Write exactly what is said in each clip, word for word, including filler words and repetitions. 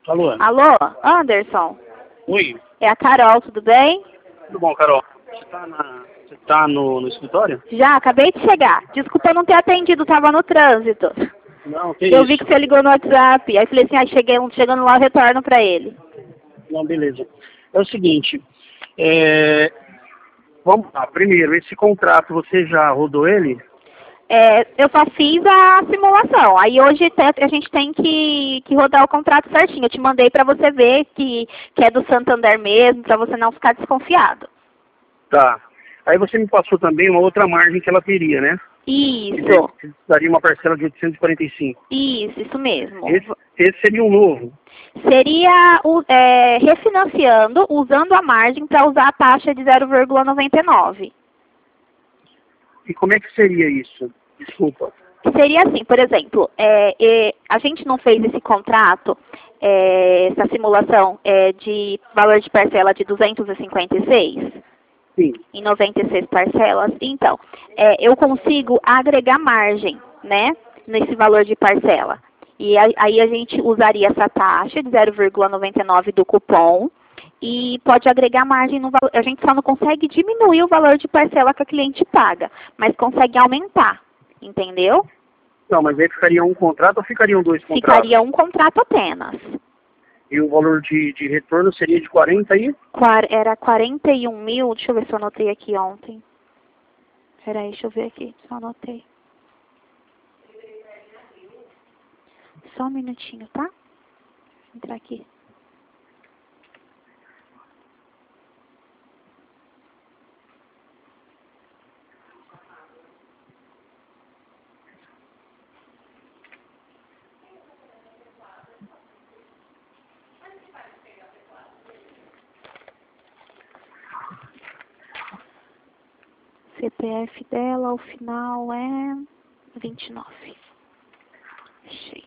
Alô? Alô, Anderson? Oi, É a Carol, tudo bem? tudo bom, Carol? Você tá, na... Você tá no, no escritório? Já, acabei de chegar. Desculpa não ter atendido, tava no trânsito. Não, que Eu isso. vi que você ligou no WhatsApp, aí falei assim, ah, cheguei, chegando lá eu retorno pra ele. Não, beleza. É o seguinte, é... vamos lá. Primeiro, esse contrato, você já rodou ele? É, eu só fiz a simulação, aí hoje te- a gente tem que, que rodar o contrato certinho. Eu te mandei pra você ver que, que é do Santander mesmo, pra você não ficar desconfiado. Tá. Aí você me passou também uma outra margem que ela teria, né? Isso, Que daria uma parcela de oitocentos e quarenta e cinco. isso, isso mesmo. Esse, esse seria um novo. Seria o- é, refinanciando, usando a margem para usar a taxa de zero vírgula noventa e nove. E como é que seria isso? Desculpa. Seria assim, por exemplo, é, é, a gente não fez esse contrato, é, essa simulação é, de valor de parcela de duzentos e cinquenta e seis, Sim. em noventa e seis parcelas. Então, é, eu consigo agregar margem, né, nesse valor de parcela. E a- aí a gente usaria essa taxa de zero vírgula noventa e nove do cupom e pode agregar margem no valor. A gente só não consegue diminuir o valor de parcela que a cliente paga, mas consegue aumentar, entendeu? Não, mas aí ficaria um contrato ou ficariam dois contratos? Ficaria um contrato apenas. E o valor de, de retorno seria de quarenta aí? Quar- Era quarenta e um mil, deixa eu ver se eu anotei aqui ontem. Peraí, deixa eu ver aqui, se eu anotei. Só um minutinho, tá? Vou entrar aqui. C P F dela, o final é vinte e nove. Achei.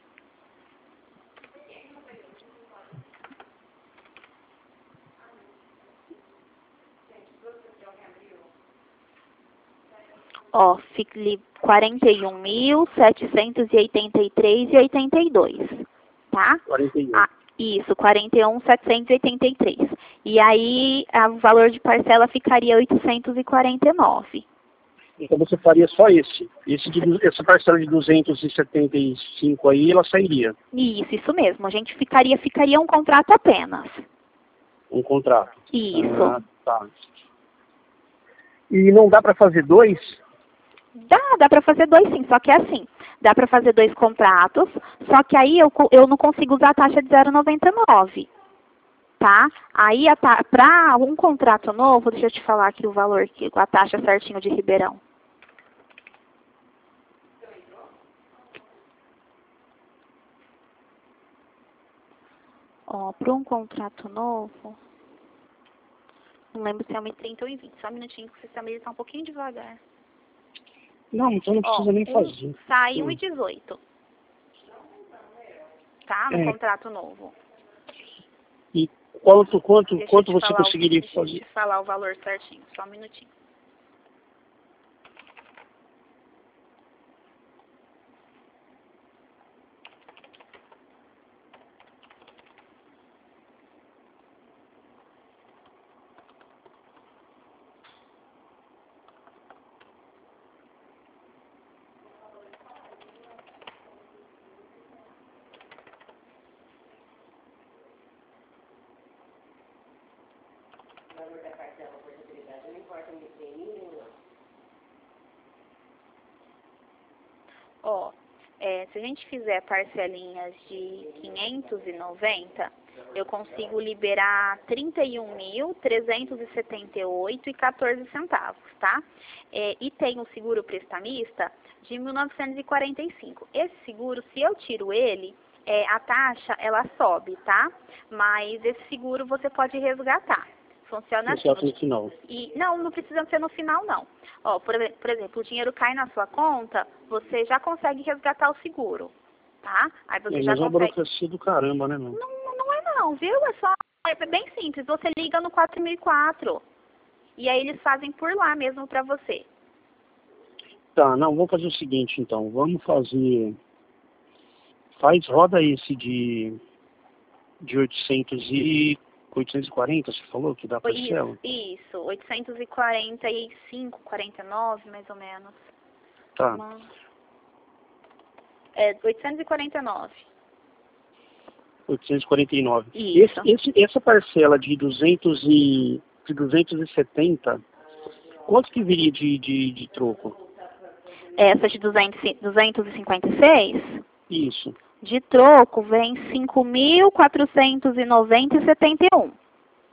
Ó, fica ali quarenta e um mil, setecentos e oitenta e três e oitenta e dois, tá? quarenta e um. Ah, isso, quarenta e um mil, setecentos e oitenta e três. E aí, a- o valor de parcela ficaria oitocentos e quarenta e nove. Então você faria só esse. esse de, du- essa parcela de duzentos e setenta e cinco aí, ela sairia. Isso, isso mesmo. A gente ficaria, ficaria um contrato apenas. Um contrato. Isso. Ah, tá. E não dá para fazer dois? Dá, dá para fazer dois sim, só que é assim, dá para fazer dois contratos, só que aí eu, co- eu não consigo usar a taxa de zero vírgula noventa e nove, tá? Aí para um contrato novo, deixa eu te falar aqui o valor, que- a taxa certinho de Ribeirão. Ó, para um contrato novo, não lembro se é um e trinta ou um e vinte, só um minutinho que o sistema está um pouquinho devagar. Não, então não Ó, precisa nem um, fazer. sai Hum. um e dezoito, tá? No É. contrato novo. E quanto, quanto, Deixa eu quanto te você falar o- conseguiria deixa eu fazer? te falar o valor certinho, só um minutinho. Ó, é, se a gente fizer parcelinhas de quinhentos e noventa, eu consigo liberar trinta e um mil, trezentos e setenta e oito e quatorze centavos, tá? É, e tem o seguro prestamista de mil novecentos e quarenta e cinco. Esse seguro, se eu tiro ele, é, a taxa, ela sobe, tá? Mas esse seguro você pode resgatar. Funciona Só assim. no final. E não, não precisa ser no final, não. Ó, por, exe- por exemplo, o dinheiro cai na sua conta, você já consegue resgatar o seguro, tá? Aí você Mas já é uma consegue... burocracia do caramba, né, meu? Não, não é não, viu? É só... É bem simples. Você liga no quatro mil e quatro. E aí eles fazem por lá mesmo pra você. Tá, não, vamos fazer o seguinte, então. Vamos fazer... Faz, roda esse de... de oitocentos e quarenta, você falou que dá a parcela? Isso, isso, oitocentos e quarenta e cinco, quarenta e nove, mais ou menos. Tá. Uma... É, oitocentos e quarenta e nove. oitocentos e quarenta e nove. Isso. Esse, esse, essa parcela de, duzentos e, de duzentos e setenta, quanto que viria de, de, de troco? Essa de duzentos, duzentos e cinquenta e seis? Isso. De troco vem cinco mil quatrocentos e noventa e setenta e um.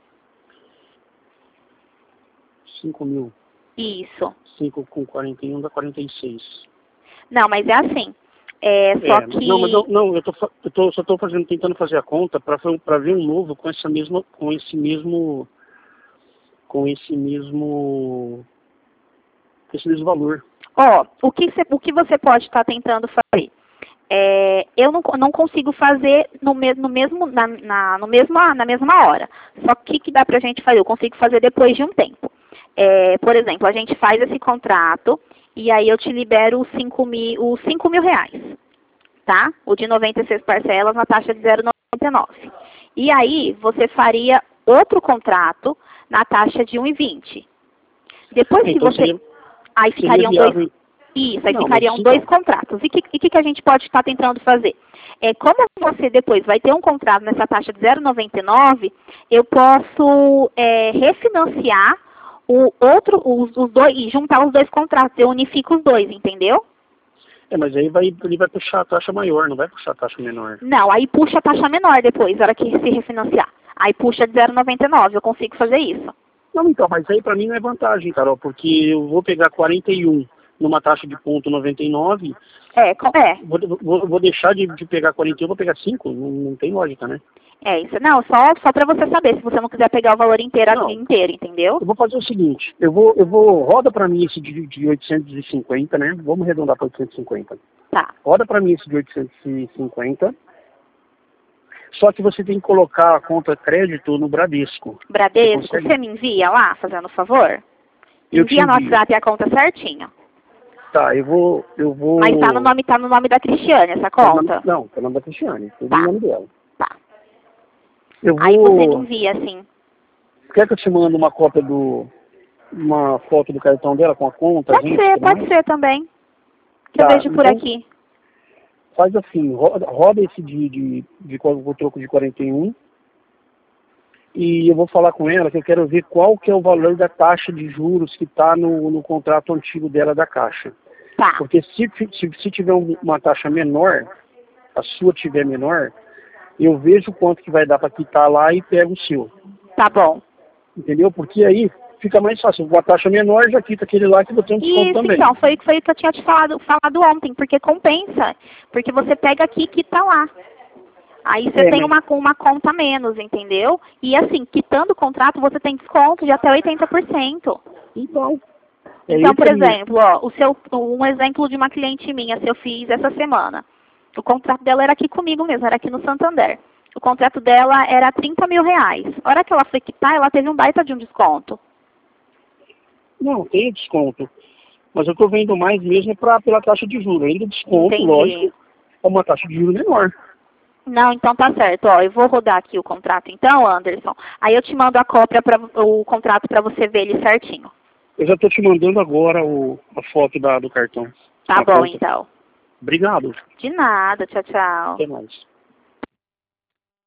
cinco mil. Isso. cinco com quarenta e um dá quarenta e seis. Não, mas é assim. É, só É, que... Não, mas eu, não, eu, tô, eu tô, só estou fazendo, tentando fazer a conta para ver um novo com essa mesma, com esse mesmo, com esse mesmo, com esse mesmo valor. Ó, o que, cê, o que você pode estar tentando fazer? É, eu não, não consigo fazer no, me, no, mesmo, na, na, no mesma, na mesma hora. Só que o que, que dá pra gente fazer? Eu consigo fazer depois de um tempo. É, por exemplo, a gente faz esse contrato e aí eu te libero os cinco mil, os cinco mil reais. Tá? O de noventa e seis parcelas na taxa de zero vírgula noventa e nove. E aí você faria outro contrato na taxa de um vírgula vinte. Depois que Então, você... seria, aí ficariam seria dois... Isso, aí Não, ficariam mas, dois então. contratos. E o que, que, que a gente pode estar tentando fazer? É, como você depois vai ter um contrato nessa taxa de zero vírgula noventa e nove, eu posso é, refinanciar o outro, os, os dois, e juntar os dois contratos. Eu unifico os dois, entendeu? É, mas aí vai, ele vai puxar a taxa maior, não vai puxar a taxa menor. Não, aí puxa a taxa menor depois, na hora que se refinanciar. Aí puxa de zero vírgula noventa e nove, eu consigo fazer isso. Não, então, mas aí pra mim não é vantagem, Carol, porque eu vou pegar quarenta e um numa taxa de ponto noventa e nove, É, com- é. vou, vou, vou deixar de, de pegar quarenta e um, vou pegar cinco, não, não tem lógica, né? É isso. Não, só, só para você saber, se você não quiser pegar o valor inteiro, Não. inteiro, entendeu? Eu vou fazer o seguinte, eu vou, eu vou, roda pra mim esse de, de oitocentos e cinquenta, né? Vamos arredondar para oitocentos e cinquenta. Tá. Roda pra mim esse de oitocentos e cinquenta, só que você tem que colocar a conta crédito no Bradesco. Bradesco, Você você, consegue? me envia lá, fazendo favor? Eu te Envia no envio. WhatsApp a conta certinho. Tá, eu vou, eu vou... Mas tá no nome, tá no nome da Cristiane, essa Tá no nome- conta? Não, tá no nome da Cristiane, tudo Tá. no nome dela. Tá. Eu vou... Aí você me envia, assim. Quer que eu te mando uma cópia do... uma foto do cartão dela com a conta, Pode gente? ser, tudo pode mais? ser também. Que eu Tá, vejo por então- aqui. Faz assim, roda, roda esse de, de, de, qual- o troco de quarenta e um e eu vou falar com ela que eu quero ver qual que é o valor da taxa de juros que está no, no contrato antigo dela da Caixa. Tá. Porque se, se, se tiver um- uma taxa menor, a sua tiver menor, eu vejo quanto que vai dar para quitar lá e pego o seu. Tá bom. Entendeu? Porque aí fica mais fácil. Com a taxa menor, já quita aquele lá que eu tenho um desconto Isso, também. então, foi, foi o que eu tinha te falado, falado ontem, porque compensa. Porque você pega aqui e quita lá. Aí você É, tem mas- uma, uma conta a menos, entendeu? E assim, quitando o contrato, você tem desconto de até oitenta por cento. Então, é Então, esse por a minha- exemplo, ó, o seu, um exemplo de uma cliente minha, se eu fiz essa semana. O contrato dela era aqui comigo mesmo, era aqui no Santander. O contrato dela era trinta mil reais. A hora que ela foi quitar, ela teve um baita de um desconto. Não, tem desconto. Mas eu estou vendo mais mesmo pra, pela taxa de juros. Ainda desconto, Entendi. lógico, é uma taxa de juros menor. Não, então tá certo. Ó, eu vou rodar aqui o contrato então, Anderson. Aí eu te mando a cópia, pra, o contrato para você ver ele certinho. Eu já estou te mandando agora o, a foto da, do cartão. Tá A bom, conta. então. Obrigado. De nada. Tchau, tchau. Até mais.